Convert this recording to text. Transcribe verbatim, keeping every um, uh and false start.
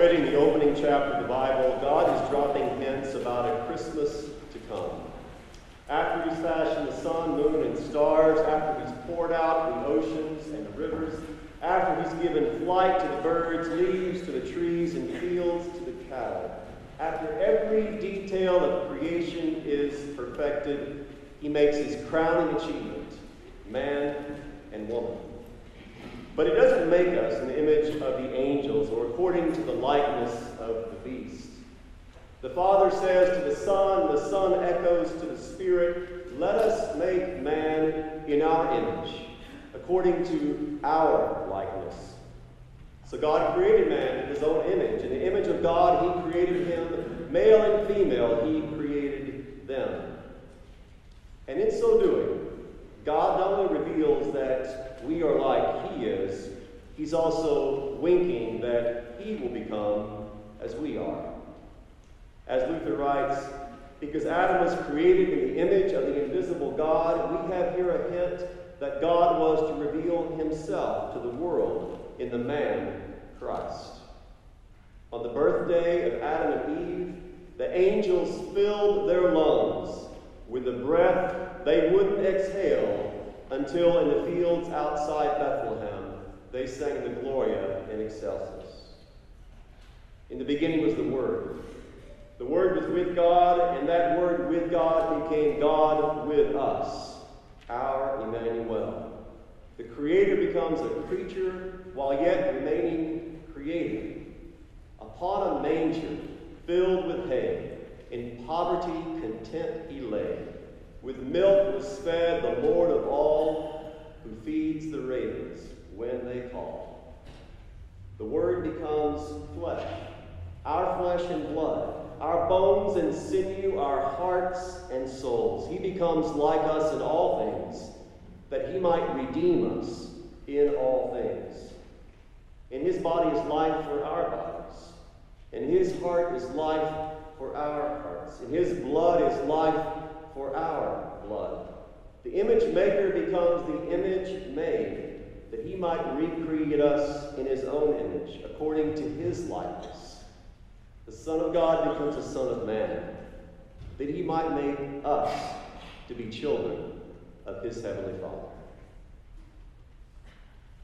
read in the opening chapter of the Bible, God is dropping hints about a Christmas to come. After he's fashioned the sun, moon, and stars, after he's poured out the oceans and the rivers, after he's given flight to the birds, leaves to the trees, and fields to the cattle, after every detail of creation is perfected, he makes his crowning achievement, man and woman. But he doesn't make us in the image of the angels or according to the likeness of the beast. The Father says to the Son, the Son echoes to the Spirit, let us make man in our image, according to our likeness. So God created man in his own image. In the image of God, he created him, male and female, he created them. And in so doing, God not only reveals that we are like he is, he's also winking that he will become as we are. As Luther writes, because Adam was created in the image of the invisible God, we have here a hint that God was to reveal himself to the world in the man Christ. On the birthday of Adam and Eve, the angels filled their lungs with the breath they wouldn't exhale until in the fields outside Bethlehem they sang the Gloria in Excelsis. In the beginning was the Word. The Word was with God, and that Word with God became God with us, our Emmanuel. The Creator becomes a creature while yet remaining created. Upon a manger filled with hay, in poverty content he lay. With milk was fed the Lord of all, who feeds the ravens when they call. The Word becomes flesh, our flesh and blood, our bones and sinew, our hearts and souls. He becomes like us in all things, that he might redeem us in all things. In his body is life for our bodies. In his heart is life for our hearts. In his blood is life for our blood. The image maker becomes the image made, that he might recreate us in his own image, according to his likeness. The Son of God becomes a Son of Man, that he might make us to be children of his heavenly Father.